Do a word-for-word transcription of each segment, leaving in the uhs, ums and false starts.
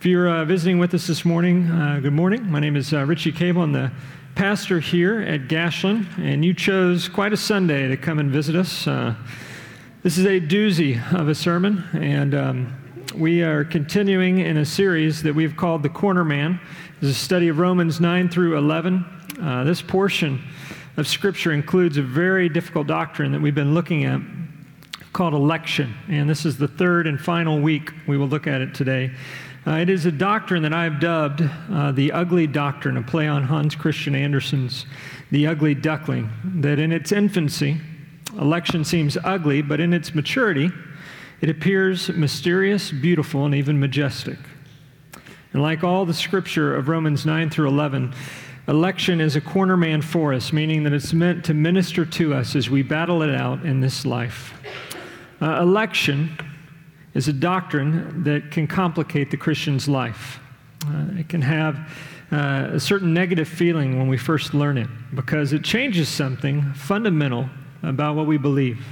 If you're uh, visiting with us this morning, uh, good morning. My name is uh, Richie Cable. I'm the pastor here at Gashland, and you chose quite a Sunday to come and visit us. Uh, this is a doozy of a sermon, and um, we are continuing in a series that we've called The Corner Man. It's a study of Romans nine through eleven. Uh, this portion of Scripture includes a very difficult doctrine that we've been looking at called election, and this is the third and final week we will look at it today. Uh, it is a doctrine that I've dubbed uh, the ugly doctrine, a play on Hans Christian Andersen's The Ugly Duckling, that in its infancy, election seems ugly, but in its maturity, it appears mysterious, beautiful, and even majestic. And like all the Scripture of Romans nine through eleven, election is a corner man for us, meaning that it's meant to minister to us as we battle it out in this life. Uh, election is a doctrine that can complicate the Christian's life. Uh, it can have uh, a certain negative feeling when we first learn it because it changes something fundamental about what we believe.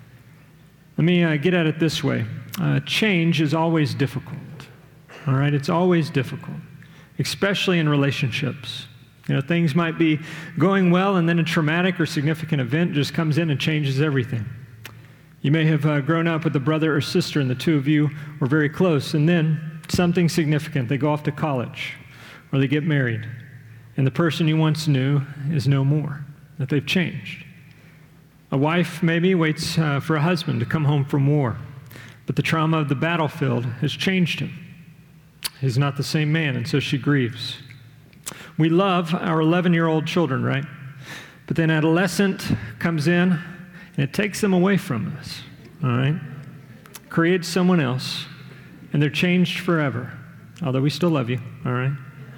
Let me uh, get at it this way. Uh, change is always difficult. All right, it's always difficult, especially in relationships. You know, things might be going well, and then a traumatic or significant event just comes in and changes everything. You may have uh, grown up with a brother or sister, and the two of you were very close, and then something significant. They go off to college, or they get married, and the person you once knew is no more, that they've changed. A wife maybe waits uh, for a husband to come home from war, but the trauma of the battlefield has changed him. He's not the same man, and so she grieves. We love our eleven-year-old children, right? But then adolescent comes in, and it takes them away from us, all right? Creates someone else, and they're changed forever, although we still love you, all right?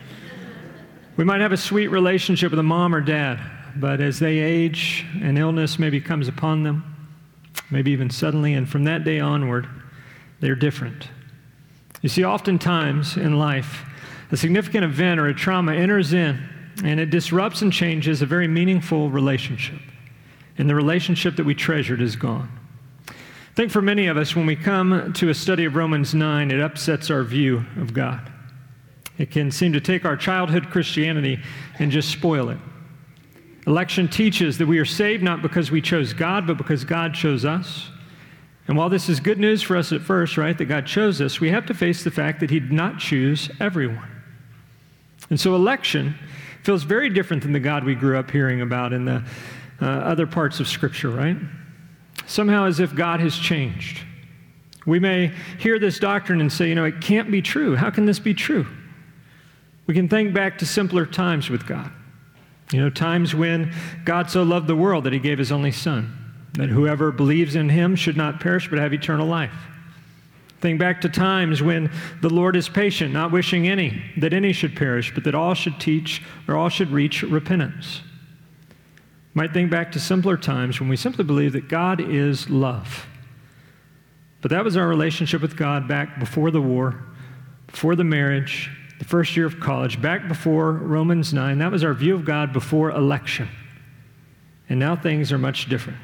We might have a sweet relationship with a mom or dad, but as they age and illness maybe comes upon them, maybe even suddenly, and from that day onward, they're different. You see, oftentimes in life, a significant event or a trauma enters in, and it disrupts and changes a very meaningful relationship. And the relationship that we treasured is gone. I think for many of us, when we come to a study of Romans nine, it upsets our view of God. It can seem to take our childhood Christianity and just spoil it. Election teaches that we are saved not because we chose God, but because God chose us. And while this is good news for us at first, right, that God chose us, we have to face the fact that He did not choose everyone. And so election feels very different than the God we grew up hearing about in the uh, other parts of Scripture, right? Somehow as if God has changed. We may hear this doctrine and say, you know, it can't be true. How can this be true? We can think back to simpler times with God. You know, times when God so loved the world that He gave His only Son, that whoever believes in Him should not perish but have eternal life. Think back to times when the Lord is patient, not wishing any, that any should perish, but that all should teach or all should reach repentance. Might think back to simpler times when we simply believe that God is love. But that was our relationship with God back before the war, before the marriage, the first year of college, back before Romans nine. That was our view of God before election. And now things are much different.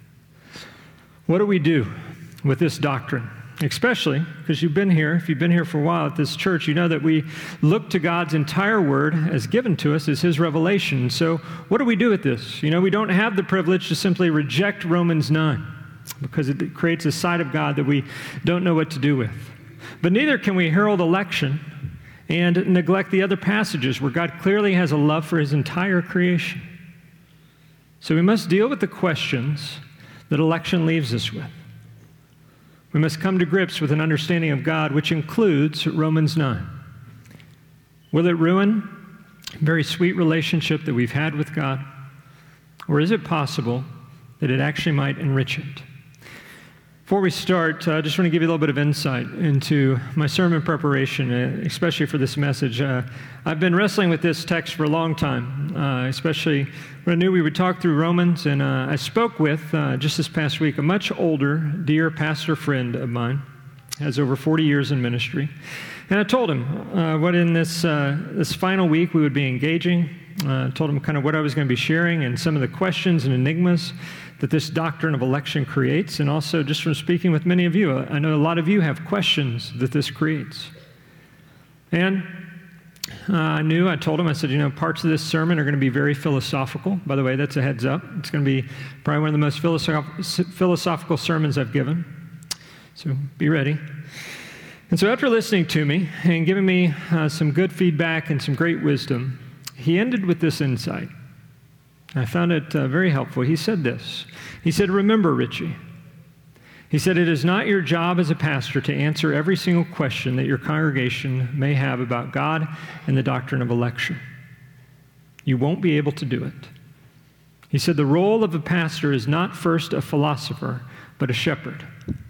What do we do with this doctrine? Especially because you've been here, if you've been here for a while at this church, you know that we look to God's entire word as given to us as His revelation. So what do we do with this? You know, we don't have the privilege to simply reject Romans nine because it creates a side of God that we don't know what to do with. But neither can we herald election and neglect the other passages where God clearly has a love for His entire creation. So we must deal with the questions that election leaves us with. We must come to grips with an understanding of God, which includes Romans nine. Will it ruin a very sweet relationship that we've had with God? Or is it possible that it actually might enrich it? Before we start, I uh, just want to give you a little bit of insight into my sermon preparation, uh, especially for this message. Uh, I've been wrestling with this text for a long time, uh, especially when I knew we would talk through Romans, and uh, I spoke with, uh, just this past week, a much older, dear pastor friend of mine, has over forty years in ministry, and I told him uh, what in this, uh, this final week we would be engaging. I uh, told him kind of what I was going to be sharing and some of the questions and enigmas that this doctrine of election creates, and also just from speaking with many of you, I know a lot of you have questions that this creates. And uh, I knew, I told him, I said, you know, parts of this sermon are going to be very philosophical. By the way, that's a heads up. It's going to be probably one of the most philosoph- philosophical sermons I've given. So be ready. And so after listening to me and giving me uh, some good feedback and some great wisdom, he ended with this insight. I found it uh, very helpful. He said this. He said, remember, Richie. He said, it is not your job as a pastor to answer every single question that your congregation may have about God and the doctrine of election. You won't be able to do it. He said, the role of a pastor is not first a philosopher, but a shepherd.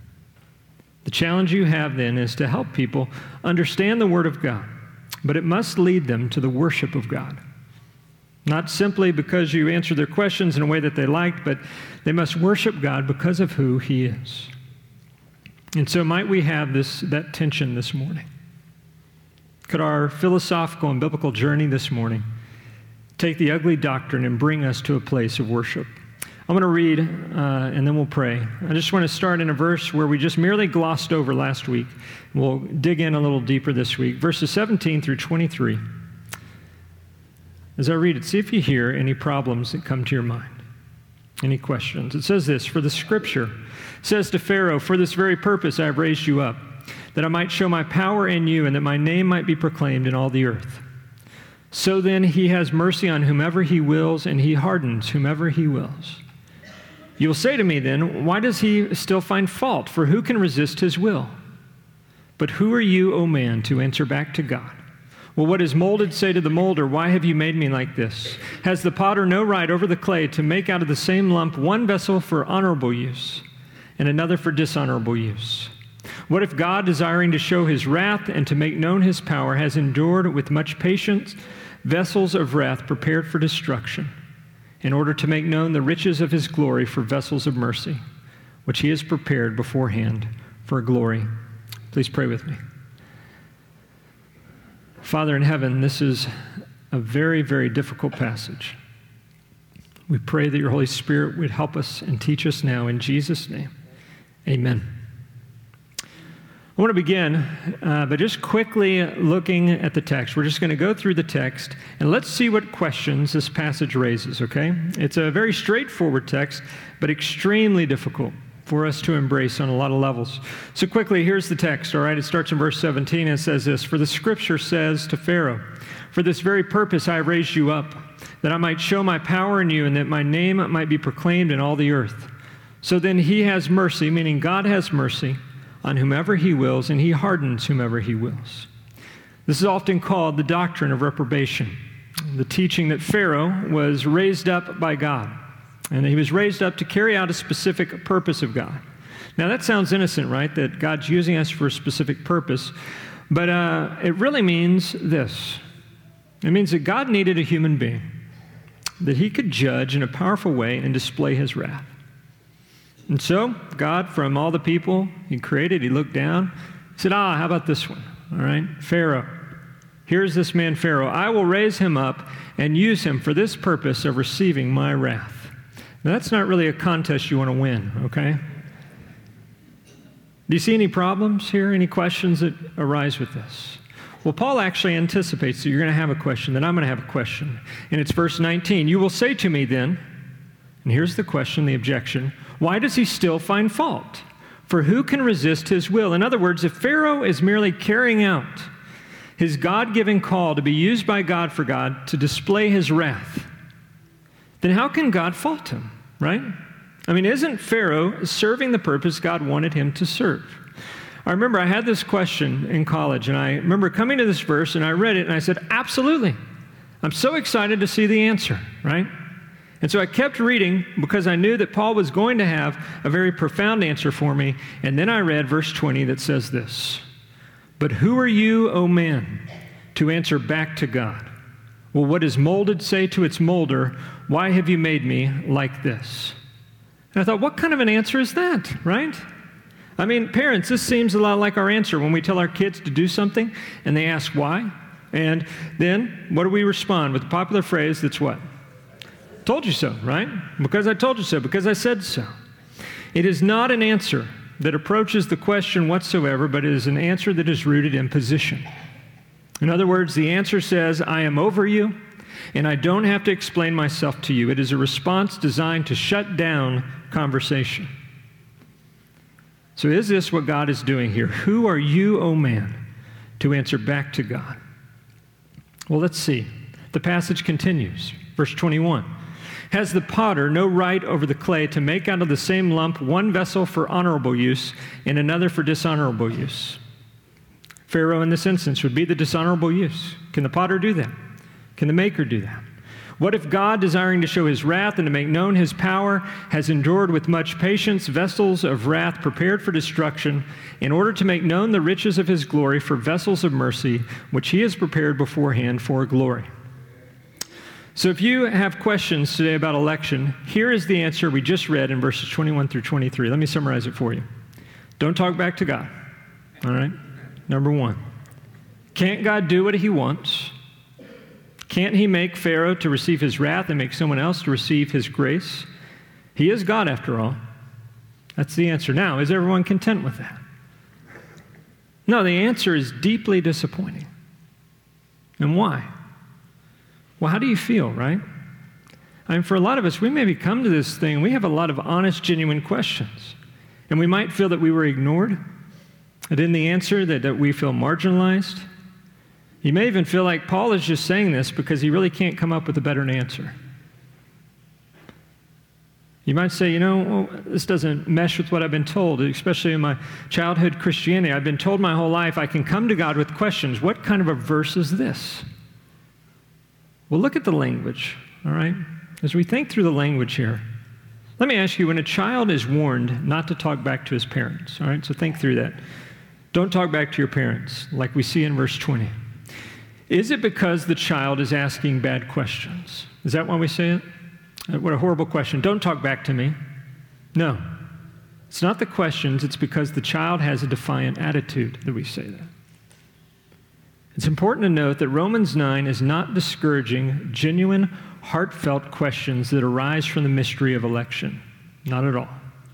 The challenge you have then is to help people understand the Word of God, but it must lead them to the worship of God. Not simply because you answer their questions in a way that they liked, but they must worship God because of who He is. And so might we have this that tension this morning? Could our philosophical and biblical journey this morning take the ugly doctrine and bring us to a place of worship? I'm going to read, uh, and then we'll pray. I just want to start in a verse where we just merely glossed over last week. We'll dig in a little deeper this week. Verses seventeen through twenty-three. As I read it, see if you hear any problems that come to your mind, any questions. It says this, for the Scripture says to Pharaoh, for this very purpose I have raised you up, that I might show my power in you and that my name might be proclaimed in all the earth. So then he has mercy on whomever he wills, and he hardens whomever he wills. You will say to me then, why does he still find fault? For who can resist his will? But who are you, O man, to answer back to God? Well, what is molded say to the molder, why have you made me like this? Has the potter no right over the clay to make out of the same lump one vessel for honorable use and another for dishonorable use? What if God, desiring to show his wrath and to make known his power, has endured with much patience vessels of wrath prepared for destruction, in order to make known the riches of his glory for vessels of mercy, which he has prepared beforehand for glory? Please pray with me. Father in heaven, this is a very, very difficult passage. We pray that your Holy Spirit would help us and teach us now. In Jesus' name, amen. I want to begin uh, by just quickly looking at the text. We're just going to go through the text, and let's see what questions this passage raises, okay? It's a very straightforward text, but extremely difficult for us to embrace on a lot of levels. So quickly, here's the text, all right? It starts in verse seventeen and it says this, for the Scripture says to Pharaoh, for this very purpose I have raised you up, that I might show my power in you and that my name might be proclaimed in all the earth. So then he has mercy, meaning God has mercy, on whomever he wills, and he hardens whomever he wills. This is often called the doctrine of reprobation, the teaching that Pharaoh was raised up by God. And he was raised up to carry out a specific purpose of God. Now, that sounds innocent, right? That God's using us for a specific purpose. But uh, it really means this. It means that God needed a human being that he could judge in a powerful way and display his wrath. And so, God, from all the people he created, he looked down. He said, ah, how about this one? All right, Pharaoh. Here's this man, Pharaoh. I will raise him up and use him for this purpose of receiving my wrath. Now, that's not really a contest you want to win, okay? Do you see any problems here, any questions that arise with this? Well, Paul actually anticipates that you're going to have a question, that I'm going to have a question. And it's verse nineteen. You will say to me then, and here's the question, the objection, why does he still find fault? For who can resist his will? In other words, if Pharaoh is merely carrying out his God-given call to be used by God for God to display his wrath, then how can God fault him, right? I mean, isn't Pharaoh serving the purpose God wanted him to serve? I remember I had this question in college, and I remember coming to this verse, and I read it, and I said, absolutely. I'm so excited to see the answer, right? And so I kept reading because I knew that Paul was going to have a very profound answer for me, and then I read verse twenty that says this, but who are you, O man, to answer back to God? Well, what is molded say to its molder, why have you made me like this? And I thought, what kind of an answer is that, right? I mean, parents, this seems a lot like our answer when we tell our kids to do something and they ask why. And then what do we respond with the popular phrase that's what? Told you so, right? Because I told you so, because I said so. It is not an answer that approaches the question whatsoever, but it is an answer that is rooted in position. In other words, the answer says, I am over you, and I don't have to explain myself to you. It is a response designed to shut down conversation. So is this what God is doing here? Who are you, O man, to answer back to God? Well, let's see. The passage continues. Verse twenty-one. Has the potter no right over the clay to make out of the same lump one vessel for honorable use and another for dishonorable use? Pharaoh in this instance would be the dishonorable use. Can the potter do that? Can the maker do that? What if God, desiring to show his wrath and to make known his power, has endured with much patience vessels of wrath prepared for destruction, in order to make known the riches of his glory for vessels of mercy, which he has prepared beforehand for glory? So if you have questions today about election, here is the answer we just read in verses twenty-one through twenty-three. Let me summarize it for you. Don't talk back to God. All right? Number one, can't God do what he wants? Can't he make Pharaoh to receive his wrath and make someone else to receive his grace? He is God, after all. That's the answer. Now, is everyone content with that? No, the answer is deeply disappointing. And why? Well, how do you feel, right? I mean, for a lot of us, we maybe come to this thing, we have a lot of honest, genuine questions. And we might feel that we were ignored, that in the answer that, that we feel marginalized. You may even feel like Paul is just saying this because he really can't come up with a better answer. You might say, you know, well, this doesn't mesh with what I've been told, especially in my childhood Christianity. I've been told my whole life I can come to God with questions. What kind of a verse is this? Well, look at the language, all right? As we think through the language here, let me ask you, when a child is warned not to talk back to his parents, all right? So think through that. Don't talk back to your parents, like we see in verse twenty. Is it because the child is asking bad questions? Is that why we say it? What a horrible question. Don't talk back to me. No. It's not the questions. It's because the child has a defiant attitude that we say that. It's important to note that Romans nine is not discouraging genuine, heartfelt questions that arise from the mystery of election. Not at all.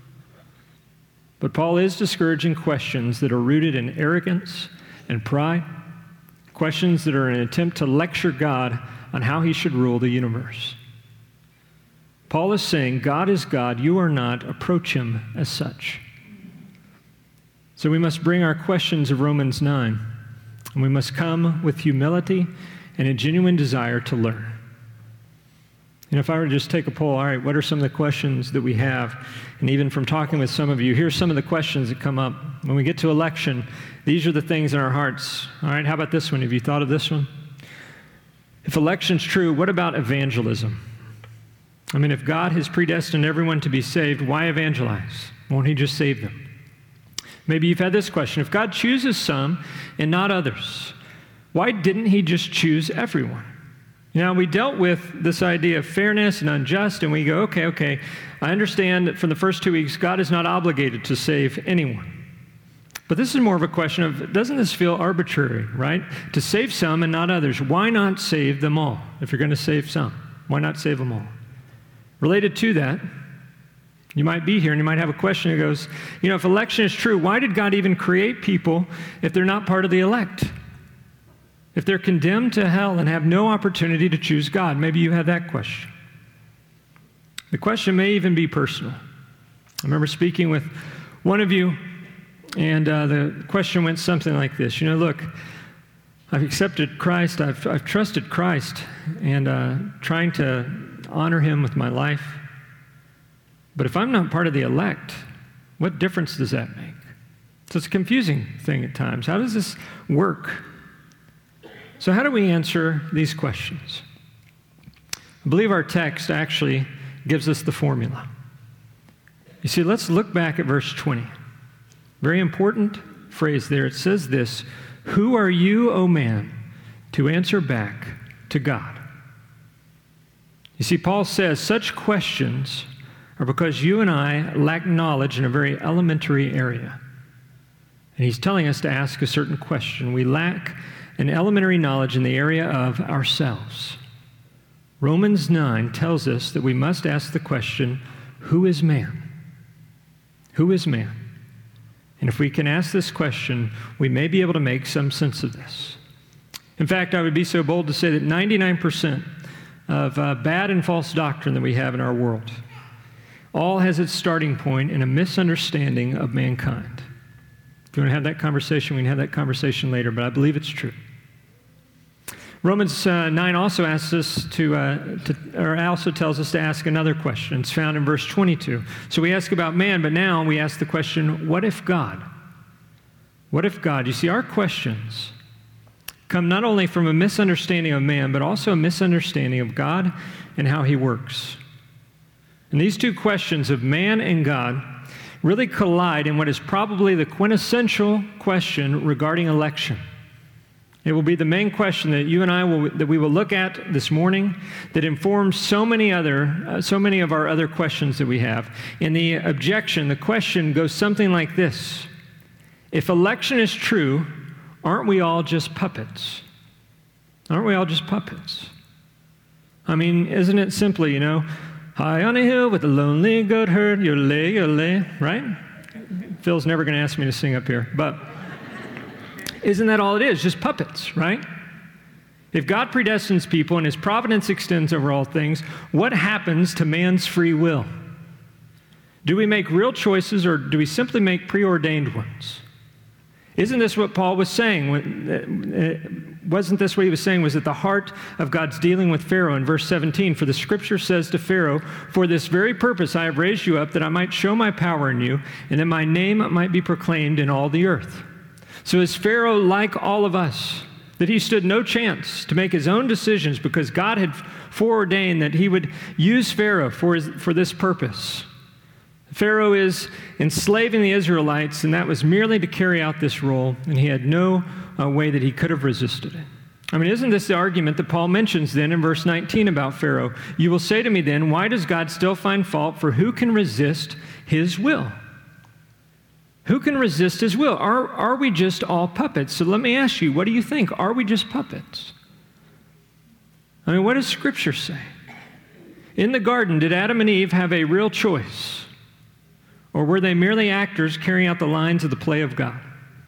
But Paul is discouraging questions that are rooted in arrogance and pride, questions that are an attempt to lecture God on how he should rule the universe. Paul is saying, God is God, you are not, approach him as such. So we must bring our questions of Romans nine, and we must come with humility and a genuine desire to learn. And if I were to just take a poll, all right, what are some of the questions that we have? And even from talking with some of you, here's some of the questions that come up. When we get to election, these are the things in our hearts. All right, how about this one? Have you thought of this one? If election's true, what about evangelism? I mean, if God has predestined everyone to be saved, why evangelize? Won't he just save them? Maybe you've had this question. If God chooses some and not others, why didn't he just choose everyone? Now, we dealt with this idea of fairness and unjust, and we go, okay, okay, I understand that for the first two weeks, God is not obligated to save anyone. But this is more of a question of, doesn't this feel arbitrary, right? To save some and not others. Why not save them all? If you're going to save some, why not save them all? Related to that, you might be here and you might have a question that goes, you know, if election is true, why did God even create people if they're not part of the elect? If they're condemned to hell and have no opportunity to choose God? Maybe you had that question. The question may even be personal. I remember speaking with one of you, and uh, the question went something like this. You know, look, I've accepted Christ, I've, I've trusted Christ, and uh, trying to honor him with my life. But if I'm not part of the elect, what difference does that make? So it's a confusing thing at times. How does this work? So how do we answer these questions? I believe our text actually gives us the formula. You see, let's look back at verse twenty. Very important phrase there. It says this, who are you, O man, to answer back to God? You see, Paul says such questions are because you and I lack knowledge in a very elementary area. And he's telling us to ask a certain question. We lack an elementary knowledge in the area of ourselves. Romans nine tells us that we must ask the question, who is man? Who is man? And if we can ask this question, we may be able to make some sense of this. In fact, I would be so bold to say that ninety-nine percent of uh, bad and false doctrine that we have in our world all has its starting point in a misunderstanding of mankind. If you want to have that conversation, we can have that conversation later, but I believe it's true. Romans uh, nine also asks us to, uh, to, or also tells us to ask another question. It's found in verse twenty-two. So we ask about man, but now we ask the question, what if God? What if God? You see, our questions come not only from a misunderstanding of man, but also a misunderstanding of God and how he works. And these two questions of man and God really collide in what is probably the quintessential question regarding election. It will be the main question that you and I will that we will look at this morning that informs so many other uh, so many of our other questions that we have. And the objection, the question goes something like this: if election is true, aren't we all just puppets? Aren't we all just puppets? I mean, isn't it simply, you know, high on a hill with a lonely goat herd, yole, yole, right? Phil's never going to ask me to sing up here, but isn't that all it is? Just puppets, right? If God predestines people and his providence extends over all things, what happens to man's free will? Do we make real choices or do we simply make preordained ones? Isn't this what Paul was saying? Wasn't this what he was saying? Was at the heart of God's dealing with Pharaoh in verse seventeen. For the scripture says to Pharaoh, for this very purpose I have raised you up, that I might show my power in you, and that my name might be proclaimed in all the earth. So is Pharaoh like all of us, that he stood no chance to make his own decisions because God had foreordained that he would use Pharaoh for, his, for this purpose? Pharaoh is enslaving the Israelites, and that was merely to carry out this role, and he had no uh, way that he could have resisted it. I mean, isn't this the argument that Paul mentions then in verse nineteen about Pharaoh? You will say to me then, why does God still find fault, for who can resist his will? Who can resist his will? Are, are we just all puppets? So let me ask you, what do you think? Are we just puppets? I mean, what does Scripture say? In the garden, did Adam and Eve have a real choice? Or were they merely actors carrying out the lines of the play of God?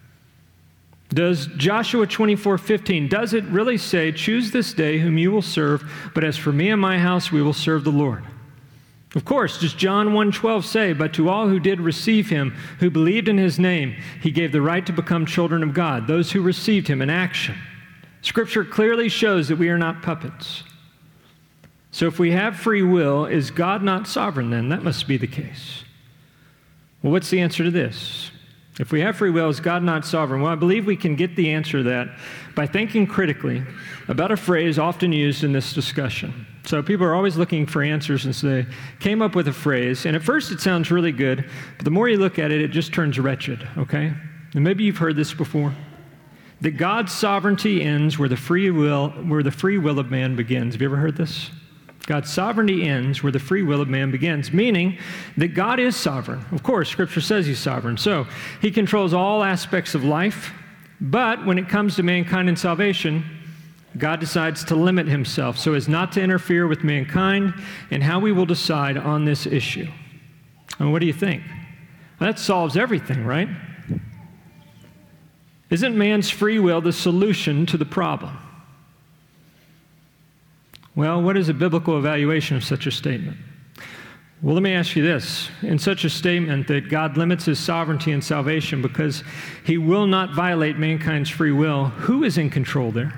Does Joshua twenty-four fifteen, does it really say, choose this day whom you will serve, but as for me and my house, we will serve the Lord? Of course, does John one twelve say, but to all who did receive him, who believed in his name, he gave the right to become children of God, those who received him in action. Scripture clearly shows that we are not puppets. So if we have free will, is God not sovereign then? That must be the case. Well, what's the answer to this? If we have free will, is God not sovereign? Well, I believe we can get the answer to that by thinking critically about a phrase often used in this discussion. So people are always looking for answers, and so they came up with a phrase, and at first it sounds really good, but the more you look at it, it just turns wretched, okay? And maybe you've heard this before, that God's sovereignty ends where the free will, where the free will of man begins. Have you ever heard this? God's sovereignty ends where the free will of man begins, meaning that God is sovereign. Of course, Scripture says he's sovereign. So he controls all aspects of life, but when it comes to mankind and salvation, God decides to limit himself so as not to interfere with mankind and how we will decide on this issue. And what do you think? Well, that solves everything, right? Isn't man's free will the solution to the problem? Well, what is a biblical evaluation of such a statement? Well, let me ask you this. In such a statement that God limits his sovereignty and salvation because he will not violate mankind's free will, who is in control there?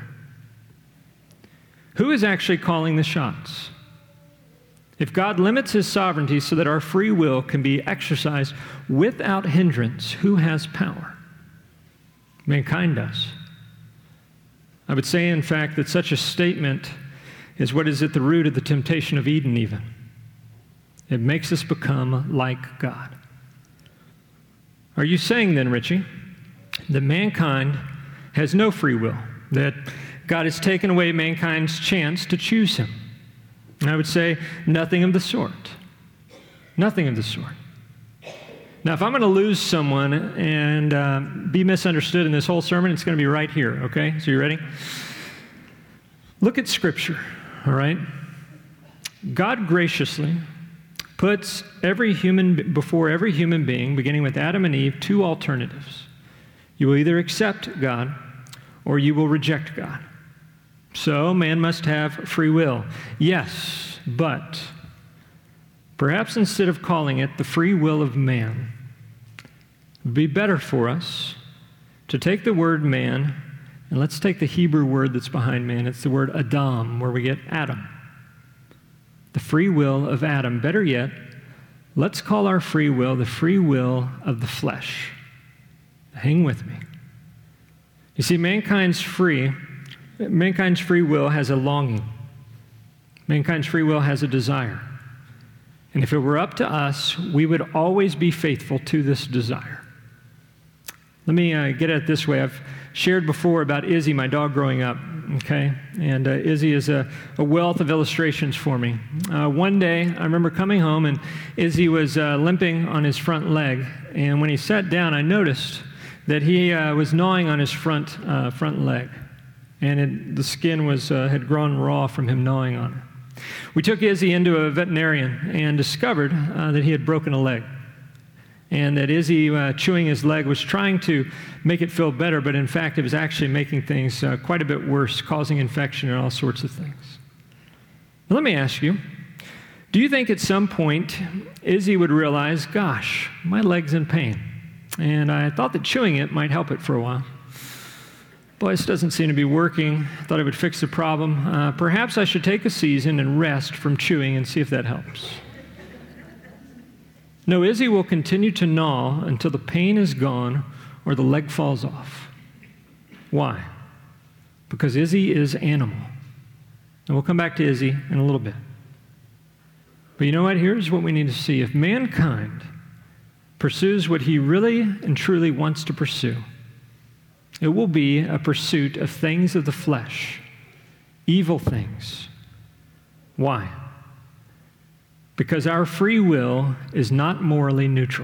Who is actually calling the shots? If God limits his sovereignty so that our free will can be exercised without hindrance, who has power? Mankind does. I would say, in fact, that such a statement is what is at the root of the temptation of Eden even. It makes us become like God. Are you saying then, Richie, that mankind has no free will, that God has taken away mankind's chance to choose him? And I would say nothing of the sort. Nothing of the sort. Now, if I'm going to lose someone and uh, be misunderstood in this whole sermon, it's going to be right here, okay? So you ready? Look at Scripture, all right? God graciously puts every human before every human being, beginning with Adam and Eve, two alternatives. You will either accept God or you will reject God. So man must have free will. Yes, but perhaps instead of calling it the free will of man, it would be better for us to take the word man, and let's take the Hebrew word that's behind man. It's the word Adam, where we get Adam. The free will of Adam. Better yet, let's call our free will the free will of the flesh. Hang with me. You see, mankind's free, mankind's free will has a longing. Mankind's free will has a desire. And if it were up to us, we would always be faithful to this desire. Let me uh, get at it this way. I've shared before about Izzy, my dog, growing up, okay? And uh, Izzy is a, a wealth of illustrations for me. Uh, one day, I remember coming home, and Izzy was uh, limping on his front leg. And when he sat down, I noticed that he uh, was gnawing on his front uh, front leg. And it, the skin was uh, had grown raw from him gnawing on it. We took Izzy into a veterinarian and discovered uh, that he had broken a leg. And that Izzy, uh, chewing his leg, was trying to make it feel better, but in fact, it was actually making things uh, quite a bit worse, causing infection and all sorts of things. Now, let me ask you, do you think at some point Izzy would realize, gosh, my leg's in pain, and I thought that chewing it might help it for a while? Boy, this doesn't seem to be working. I thought it would fix the problem. Uh, perhaps I should take a season and rest from chewing and see if that helps. No, Izzy will continue to gnaw until the pain is gone or the leg falls off. Why? Because Izzy is animal. And we'll come back to Izzy in a little bit. But you know what? Here's what we need to see. If mankind pursues what he really and truly wants to pursue, it will be a pursuit of things of the flesh, evil things. Why? Because our free will is not morally neutral.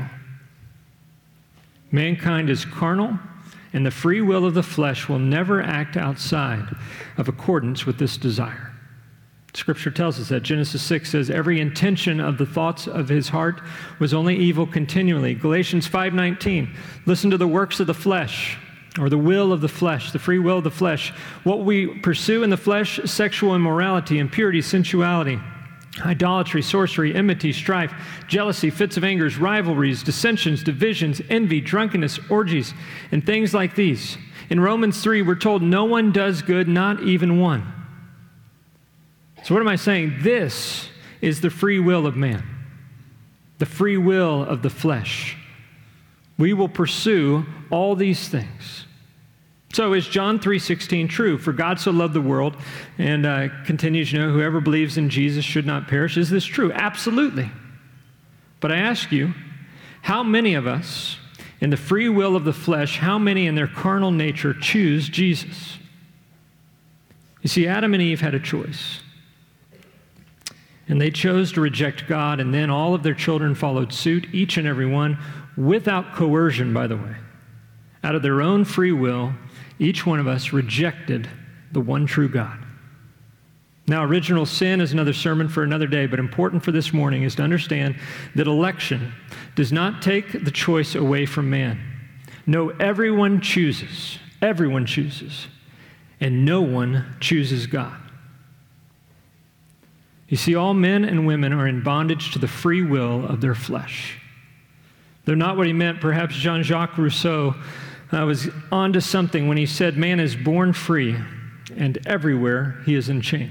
Mankind is carnal, and the free will of the flesh will never act outside of accordance with this desire. Scripture tells us that. Genesis six says, every intention of the thoughts of his heart was only evil continually. Galatians five nineteen, listen to the works of the flesh, or the will of the flesh, the free will of the flesh. What we pursue in the flesh, sexual immorality, impurity, sensuality, idolatry, sorcery, enmity, strife, jealousy, fits of anger, rivalries, dissensions, divisions, envy, drunkenness, orgies, and things like these. In Romans three, we're told no one does good, not even one. So what am I saying? This is the free will of man, the free will of the flesh. We will pursue all these things. So is John three sixteen true? For God so loved the world, and uh, continues, you know, whoever believes in Jesus should not perish. Is this true? Absolutely. But I ask you, how many of us, in the free will of the flesh, how many in their carnal nature choose Jesus? You see, Adam and Eve had a choice. And they chose to reject God, and then all of their children followed suit, each and every one, without coercion, by the way. Out of their own free will, each one of us rejected the one true God. Now, original sin is another sermon for another day, but important for this morning is to understand that election does not take the choice away from man. No, everyone chooses. Everyone chooses. And no one chooses God. You see, all men and women are in bondage to the free will of their flesh. They're not what he meant. Perhaps Jean-Jacques Rousseau uh, was onto something when he said, man is born free, and everywhere he is in chains.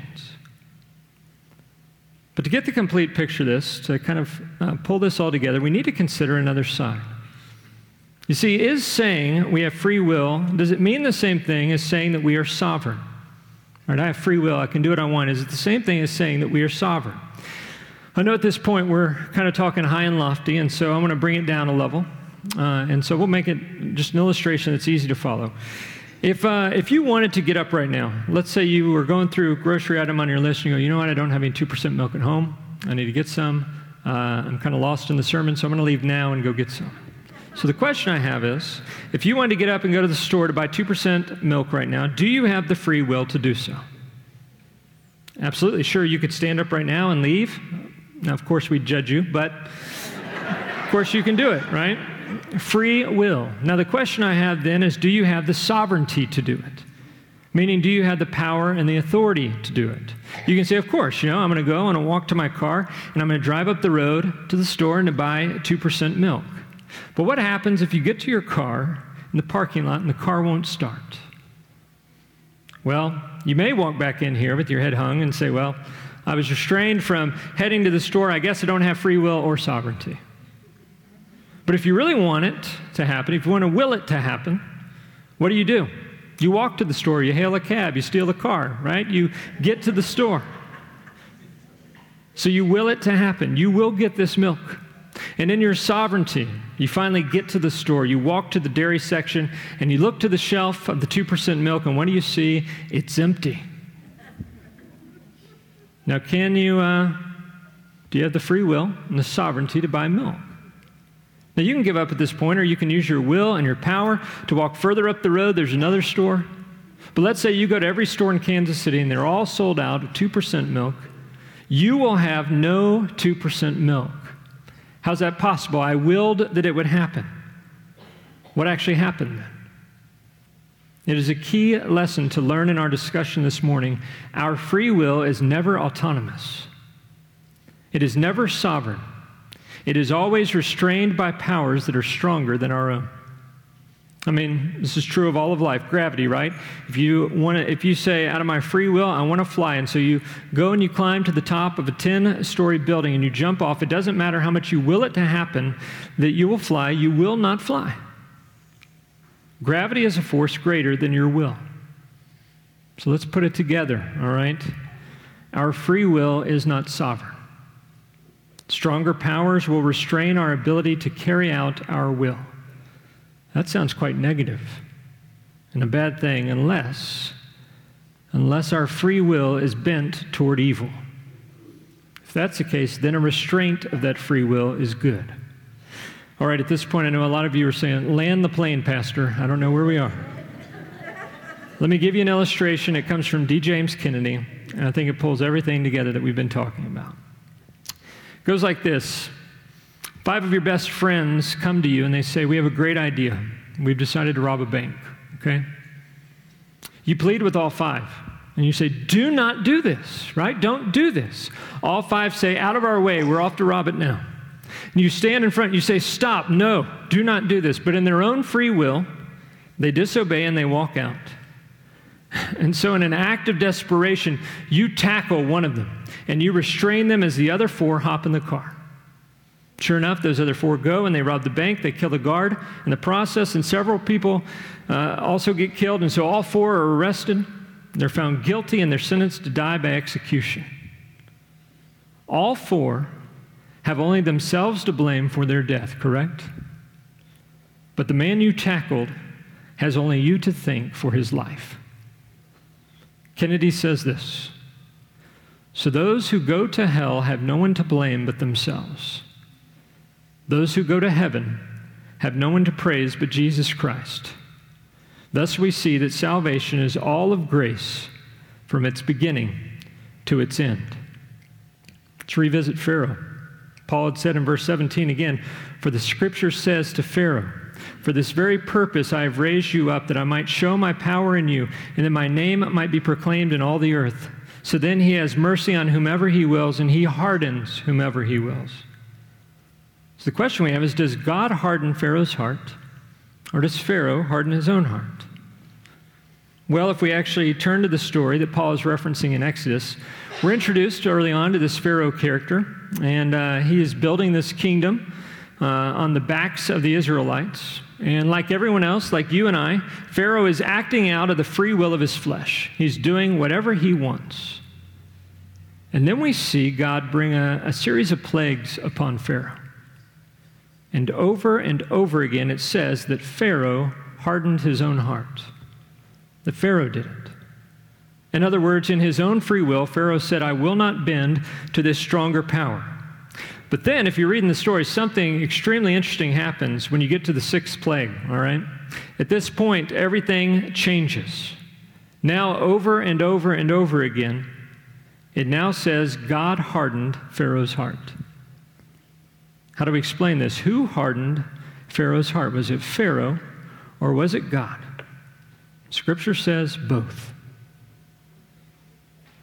But to get the complete picture of this, to kind of uh, pull this all together, we need to consider another side. You see, is saying we have free will, does it mean the same thing as saying that we are sovereign? All right, I have free will, I can do what I want. Is it the same thing as saying that we are sovereign? I know at this point we're kind of talking high and lofty, and so I'm going to bring it down a level. Uh, and so we'll make it just an illustration that's easy to follow. If uh, if you wanted to get up right now, let's say you were going through a grocery item on your list, and you go, you know what, I don't have any two percent milk at home. I need to get some. Uh, I'm kind of lost in the sermon, so I'm going to leave now and go get some. So the question I have is, if you wanted to get up and go to the store to buy two percent milk right now, do you have the free will to do so? Absolutely. Sure, you could stand up right now and leave. Now, of course, we'd judge you, but of course you can do it, right? Free will. Now, the question I have then is, do you have the sovereignty to do it? Meaning, do you have the power and the authority to do it? You can say, of course, you know, I'm going to go and I'll walk to my car and I'm going to drive up the road to the store and to buy two percent milk. But what happens if you get to your car in the parking lot and the car won't start? Well, you may walk back in here with your head hung and say, well, I was restrained from heading to the store. I guess I don't have free will or sovereignty. But if you really want it to happen, if you want to will it to happen, what do you do? You walk to the store, you hail a cab, you steal a car, right? You get to the store. So you will it to happen. You will get this milk. And in your sovereignty, you finally get to the store. You walk to the dairy section, and you look to the shelf of the two percent milk, and what do you see? It's empty. Now, can you, uh, do you have the free will and the sovereignty to buy milk? Now, you can give up at this point, or you can use your will and your power to walk further up the road. There's another store. But let's say you go to every store in Kansas City, and they're all sold out of two percent milk. You will have no two percent milk. How's that possible? I willed that it would happen. What actually happened then? It is a key lesson to learn in our discussion this morning. Our free will is never autonomous. It is never sovereign. It is always restrained by powers that are stronger than our own. I mean, this is true of all of life. Gravity, right? If you want to, if you say, out of my free will, I want to fly, and so you go and you climb to the top of a ten-story building and you jump off, it doesn't matter how much you will it to happen that you will fly, you will not fly. Gravity is a force greater than your will. So let's put it together, all right? Our free will is not sovereign. Stronger powers will restrain our ability to carry out our will. That sounds quite negative and a bad thing unless, unless our free will is bent toward evil. If that's the case, then a restraint of that free will is good. All right, at this point, I know a lot of you are saying, land the plane, Pastor. I don't know where we are. Let me give you an illustration. It comes from D. James Kennedy, and I think it pulls everything together that we've been talking about. It goes like this. Five of your best friends come to you and they say, we have a great idea. We've decided to rob a bank, okay? You plead with all five and you say, do not do this, right? Don't do this. All five say, out of our way, we're off to rob it now. And you stand in front, you say, stop, no, do not do this. But in their own free will, they disobey and they walk out. And so in an act of desperation, you tackle one of them and you restrain them as the other four hop in the car. Sure enough, those other four go and they rob the bank. They kill the guard in the process, and several people uh, also get killed. And so all four are arrested. They're found guilty and they're sentenced to die by execution. All four have only themselves to blame for their death, correct? But the man you tackled has only you to thank for his life. Kennedy says this, so those who go to hell have no one to blame but themselves. Those who go to heaven have no one to praise but Jesus Christ. Thus we see that salvation is all of grace from its beginning to its end. Let's revisit Pharaoh. Paul had said in verse seventeen again, for the scripture says to Pharaoh, for this very purpose I have raised you up, that I might show my power in you, and that my name might be proclaimed in all the earth. So then he has mercy on whomever he wills, and he hardens whomever he wills. So the question we have is, does God harden Pharaoh's heart, or does Pharaoh harden his own heart? Well, if we actually turn to the story that Paul is referencing in Exodus, we're introduced early on to this Pharaoh character, and uh, he is building this kingdom uh, on the backs of the Israelites. And like everyone else, like you and I, Pharaoh is acting out of the free will of his flesh. He's doing whatever he wants. And then we see God bring a, a series of plagues upon Pharaoh. And over and over again, it says that Pharaoh hardened his own heart. That Pharaoh did it. In other words, in his own free will, Pharaoh said, I will not bend to this stronger power. But then, if you read in the story, something extremely interesting happens when you get to the sixth plague, all right? At this point, everything changes. Now, over and over and over again, it now says God hardened Pharaoh's heart. How do we explain this? Who hardened Pharaoh's heart? Was it Pharaoh or was it God? Scripture says both.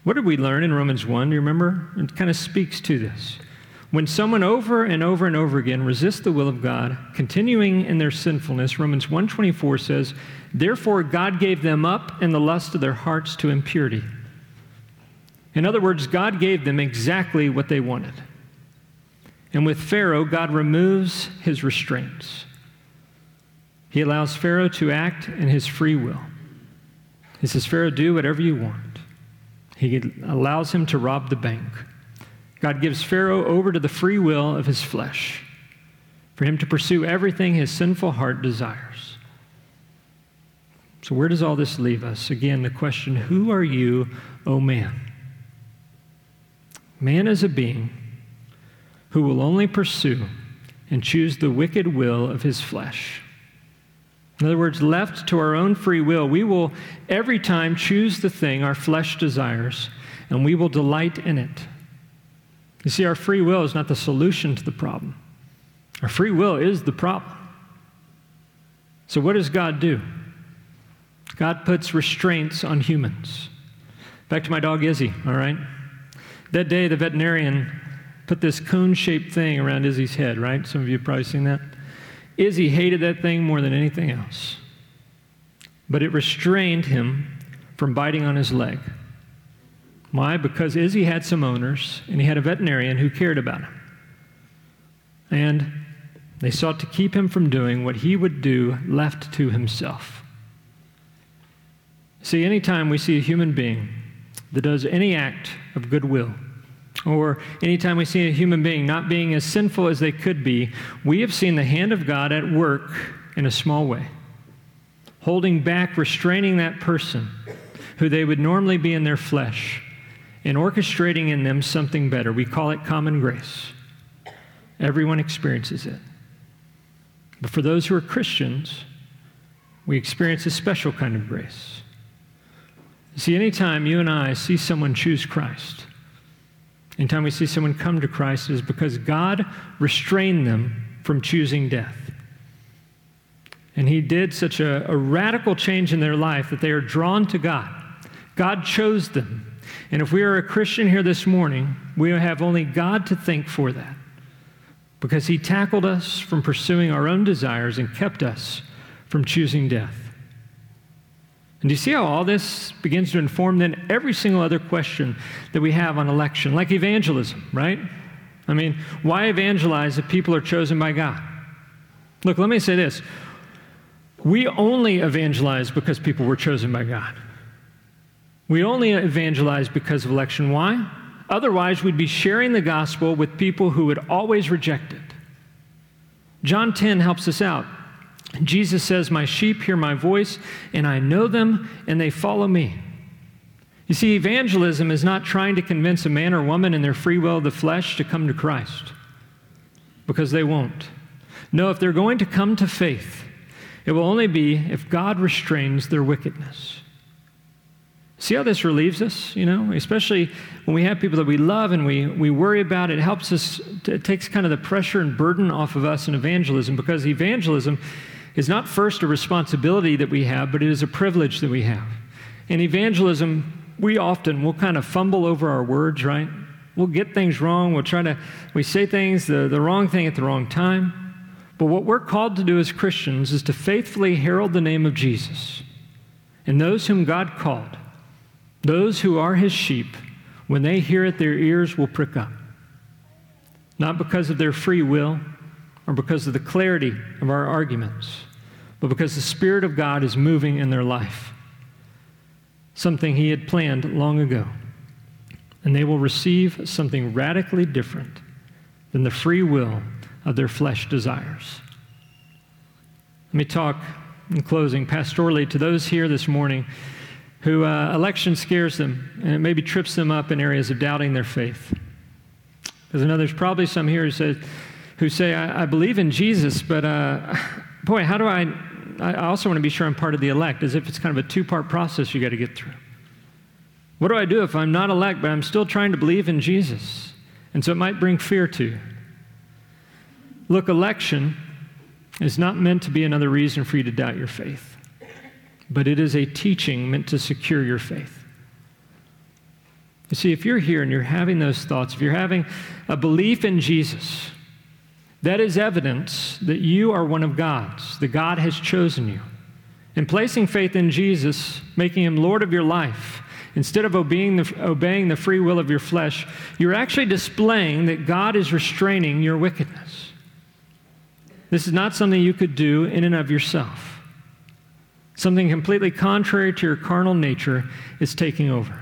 What did we learn in Romans one? Do you remember? It kind of speaks to this. When someone over and over and over again resists the will of God, continuing in their sinfulness, Romans one twenty-four says, therefore God gave them up in the lust of their hearts to impurity. In other words, God gave them exactly what they wanted. And with Pharaoh, God removes his restraints. He allows Pharaoh to act in his free will. He says, Pharaoh, do whatever you want. He allows him to rob the bank. God gives Pharaoh over to the free will of his flesh, for him to pursue everything his sinful heart desires. So where does all this leave us? Again, the question, who are you, O man? Man is a being who will only pursue and choose the wicked will of his flesh. In other words, left to our own free will, we will every time choose the thing our flesh desires, and we will delight in it. You see, our free will is not the solution to the problem. Our free will is the problem. So what does God do? God puts restraints on humans. Back to my dog Izzy, all right? That day, the veterinarian put this cone-shaped thing around Izzy's head, right? Some of you have probably seen that. Izzy hated that thing more than anything else. But it restrained him from biting on his leg. Why? Because Izzy had some owners, and he had a veterinarian who cared about him. And they sought to keep him from doing what he would do left to himself. See, anytime we see a human being that does any act of goodwill, or anytime we see a human being not being as sinful as they could be, we have seen the hand of God at work in a small way, holding back, restraining that person who they would normally be in their flesh, and orchestrating in them something better. We call it common grace. Everyone experiences it. But for those who are Christians, we experience a special kind of grace. See, anytime you and I see someone choose Christ, anytime we see someone come to Christ, it is because God restrained them from choosing death. And he did such a, a radical change in their life that they are drawn to God. God chose them. And if we are a Christian here this morning, we have only God to thank for that, because he tackled us from pursuing our own desires and kept us from choosing death. And do you see how all this begins to inform then every single other question that we have on election, like evangelism, right? I mean, why evangelize if people are chosen by God? Look, let me say this. We only evangelize because people were chosen by God. We only evangelize because of election. Why? Otherwise, we'd be sharing the gospel with people who would always reject it. John ten helps us out. Jesus says, my sheep hear my voice, and I know them, and they follow me. You see, evangelism is not trying to convince a man or woman in their free will of the flesh to come to Christ, because they won't. No, if they're going to come to faith, it will only be if God restrains their wickedness. See how this relieves us, you know, especially when we have people that we love and we, we worry about. It helps us, it takes kind of the pressure and burden off of us in evangelism, because evangelism is not first a responsibility that we have, but it is a privilege that we have. In evangelism, we often will kind of fumble over our words, right? We'll get things wrong. We'll try to, we say things, the, the wrong thing at the wrong time. But what we're called to do as Christians is to faithfully herald the name of Jesus. And those whom God called, those who are his sheep, when they hear it, their ears will prick up. Not because of their free will or because of the clarity of our arguments, but because the Spirit of God is moving in their life, something he had planned long ago. And they will receive something radically different than the free will of their flesh desires. Let me talk, in closing, pastorally to those here this morning who uh, election scares them, and it maybe trips them up in areas of doubting their faith. Because I know there's probably some here who say, who say I, I believe in Jesus, but uh, boy, how do I, I also want to be sure I'm part of the elect, as if it's kind of a two-part process you got to get through. What do I do if I'm not elect, but I'm still trying to believe in Jesus? And so it might bring fear to you. Look, election is not meant to be another reason for you to doubt your faith, but it is a teaching meant to secure your faith. You see, if you're here and you're having those thoughts, if you're having a belief in Jesus, that is evidence that you are one of God's, that God has chosen you. In placing faith in Jesus, making him Lord of your life, instead of obeying the, obeying the free will of your flesh, you're actually displaying that God is restraining your wickedness. This is not something you could do in and of yourself. Something completely contrary to your carnal nature is taking over.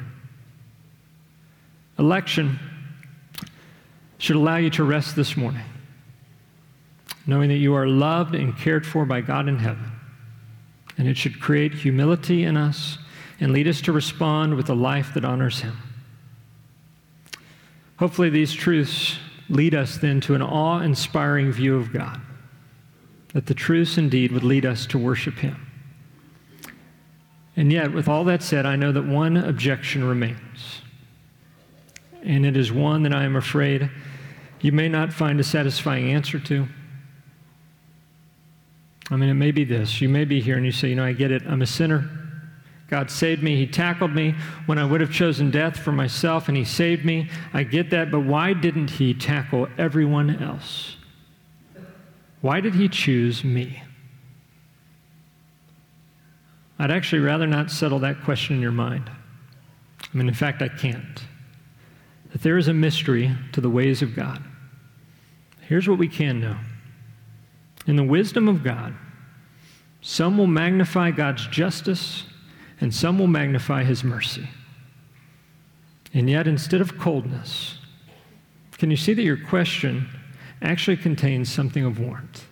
Election should allow you to rest this morning, knowing that you are loved and cared for by God in heaven. And it should create humility in us and lead us to respond with a life that honors him. Hopefully these truths lead us then to an awe-inspiring view of God, that the truths indeed would lead us to worship him. And yet, with all that said, I know that one objection remains. And it is one that I am afraid you may not find a satisfying answer to. I mean, it may be this. You may be here and you say, you know, I get it. I'm a sinner. God saved me. He tackled me when I would have chosen death for myself, and he saved me. I get that, but why didn't he tackle everyone else? Why did he choose me? I'd actually rather not settle that question in your mind. I mean, in fact, I can't. That there is a mystery to the ways of God. Here's what we can know. In the wisdom of God, some will magnify God's justice and some will magnify his mercy. And yet, instead of coldness, can you see that your question actually contains something of warmth?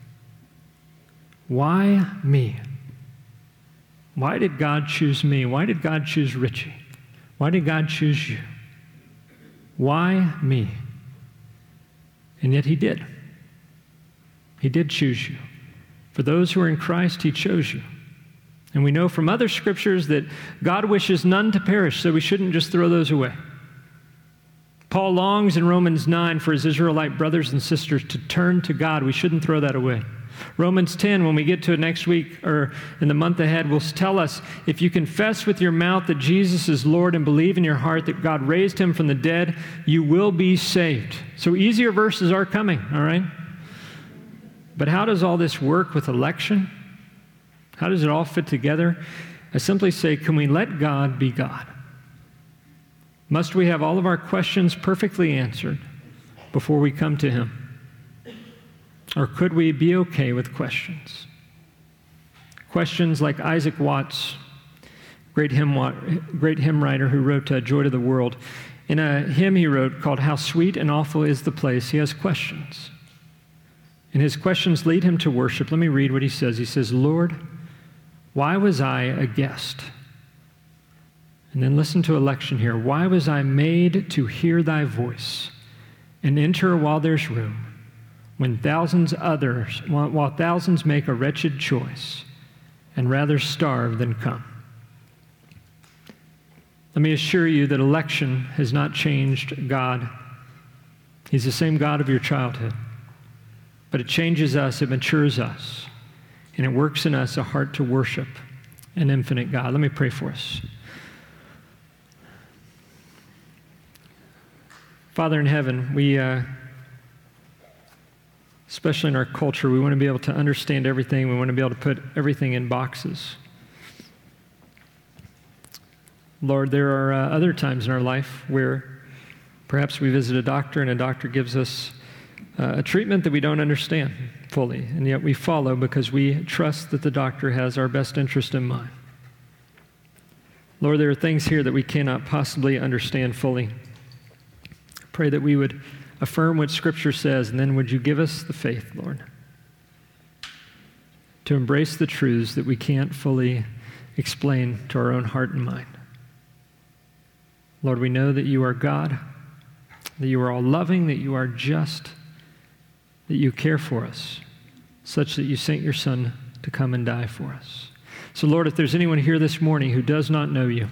Why me? Why did God choose me? Why did God choose Richie? Why did God choose you? Why me? And yet he did. He did choose you. For those who are in Christ, he chose you. And we know from other scriptures that God wishes none to perish, so we shouldn't just throw those away. Paul longs in Romans nine for his Israelite brothers and sisters to turn to God. We shouldn't throw that away. Romans ten, when we get to it next week or in the month ahead, will tell us, if you confess with your mouth that Jesus is Lord and believe in your heart that God raised him from the dead, you will be saved. So easier verses are coming, all right? But how does all this work with election? How does it all fit together? I simply say, can we let God be God? Must we have all of our questions perfectly answered before we come to him? Or could we be okay with questions? Questions like Isaac Watts, great hymn, great hymn writer who wrote uh, Joy to the World. In a hymn he wrote called How Sweet and Awful is the Place, he has questions. And his questions lead him to worship. Let me read what he says. He says, Lord, why was I a guest? And then listen to election here. Why was I made to hear thy voice and enter while there's room, when thousands others, while, while thousands make a wretched choice and rather starve than come? Let me assure you that election has not changed God. He's the same God of your childhood. But it changes us, it matures us, and it works in us a heart to worship an infinite God. Let me pray for us. Father in heaven, we, uh, especially in our culture, we want to be able to understand everything. We want to be able to put everything in boxes. Lord, there are uh, other times in our life where perhaps we visit a doctor and a doctor gives us uh, a treatment that we don't understand fully, and yet we follow because we trust that the doctor has our best interest in mind. Lord, there are things here that we cannot possibly understand fully. Pray that we would affirm what Scripture says, and then would you give us the faith, Lord, to embrace the truths that we can't fully explain to our own heart and mind. Lord, we know that you are God, that you are all loving, that you are just, that you care for us, such that you sent your Son to come and die for us. So, Lord, if there's anyone here this morning who does not know you,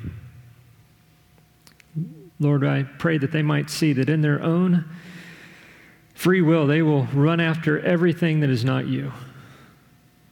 Lord, I pray that they might see that in their own free will, they will run after everything that is not you.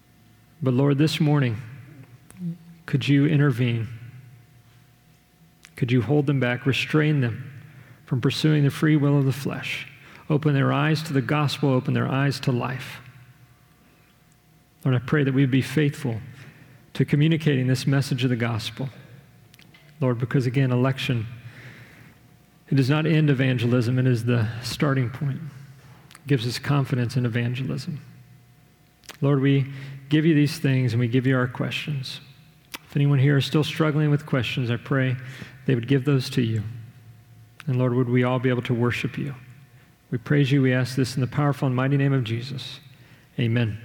But Lord, this morning, could you intervene? Could you hold them back, restrain them from pursuing the free will of the flesh? Open their eyes to the gospel, open their eyes to life. Lord, I pray that we would be faithful to communicating this message of the gospel. Lord, because again, election, it does not end evangelism, it is the starting point. It gives us confidence in evangelism. Lord, we give you these things and we give you our questions. If anyone here is still struggling with questions, I pray they would give those to you. And Lord, would we all be able to worship you? We praise you, we ask this in the powerful and mighty name of Jesus. Amen.